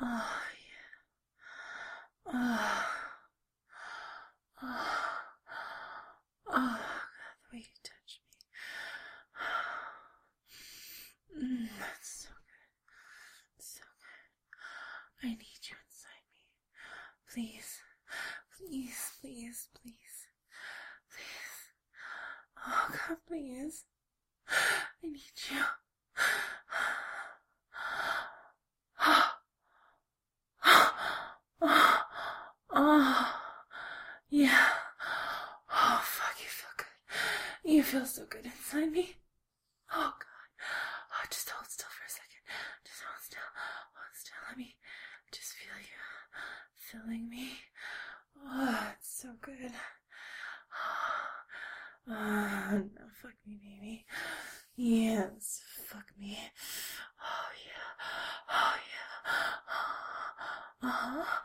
Oh, oh, oh, oh, the way you touch me. That's so good. So good. I need you inside me. Please. Please, please, please. Please. Oh, God, please. I need you. Oh, yeah. Oh, fuck, you feel good. You feel so good inside me. Oh, God. Oh, just hold still for a second. Just hold still. Hold still. Let me just feel you filling me. Oh, it's so good. Oh, now fuck me, baby. Yes, fuck me. Oh, yeah. Oh, yeah.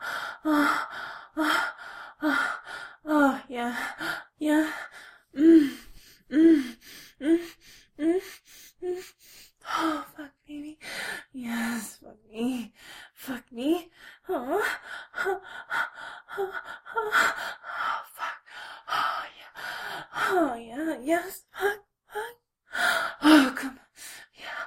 Oh, yeah. Yeah. Mm. Mm. Mm. Mm. Mm. Oh, fuck, baby. Yes, fuck me. Fuck me. Oh, oh, fuck. Oh, yeah. Oh, yeah. Yes, fuck. Fuck. Oh, come on. Yeah.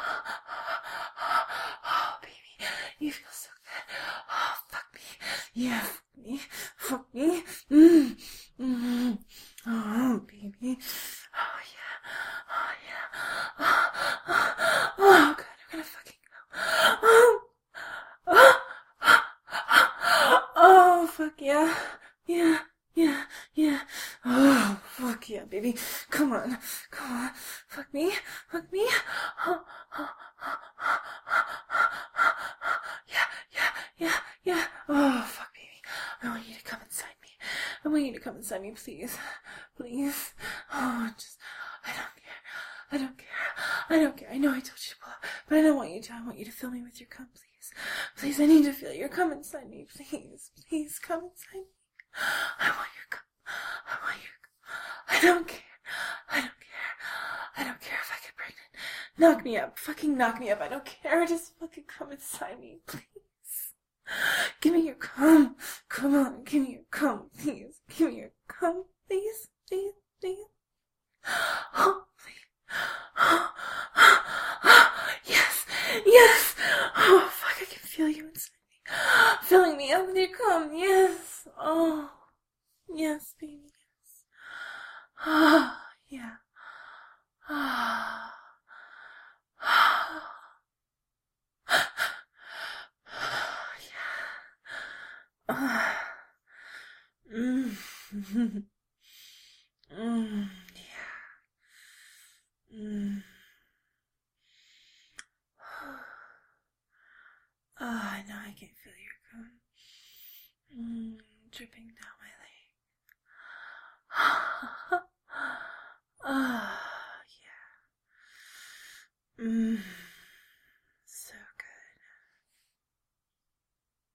Oh, baby. You feel so good. Oh, fuck me. Yeah, fuck me. Fuck me. Mm. Mm. Oh, baby. Oh, yeah. Oh, yeah. Oh, God, I'm gonna fucking go. Oh, oh, oh, fuck yeah. Yeah, yeah, yeah. Oh, fuck yeah, baby. Come on. Come on. Fuck me. Fuck me. Oh, oh, oh, yeah, yeah, yeah, yeah. Oh, fuck, baby. I want you to come inside me. I want you to come inside me, please. Please. Oh, just, I don't care. I don't care. I don't care. I know I told you to pull up, but I don't want you to. I want you to fill me with your cum, please. Please, I need to feel your cum inside me. Please, please, come inside me. I want your cum. I want your cum. I don't care. I don't care. I don't care if I get pregnant. Knock me up. Fucking knock me up. I don't care. Just fucking come inside me, please. Give me your cum. Come on, give me your cum, please. Give me your cum, please, please, please. Oh, please. Oh, yes, yes. Oh, fuck, I can feel you inside me. Filling me up with your cum, yes. Oh, yes, baby, yes. Oh, yeah. Oh, yeah. Mm. Yeah. Mm. Oh, I know I can feel your cum. Dripping down